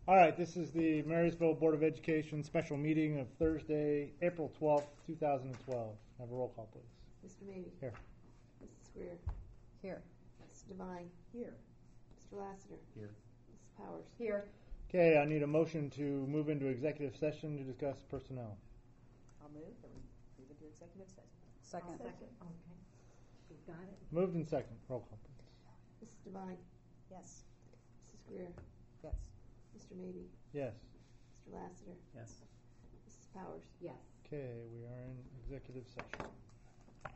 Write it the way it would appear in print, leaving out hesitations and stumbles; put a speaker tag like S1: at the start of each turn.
S1: All right, this is the Marysville Board of Education special meeting of Thursday, April 12th, 2012. Have a roll call, please.
S2: Mr. Mabee.
S1: Here.
S2: Mrs. Greer.
S3: Here.
S2: Mrs. Devine.
S3: Here.
S2: Mr. Lassiter.
S1: Here.
S2: Mrs. Powers.
S3: Here.
S1: Okay, I need a motion to move into executive session to discuss personnel.
S3: I'll move that we move into executive session. Second.
S4: Okay. You got it.
S1: Moved in second. Roll call, please.
S2: Mrs. Devine.
S3: Yes.
S2: Mrs. Greer.
S3: Yes.
S2: Mr. Mabee.
S1: Yes.
S2: Mr. Lassiter.
S3: Yes.
S2: Mrs. Powers.
S4: Yes.
S1: Okay, we are in executive session.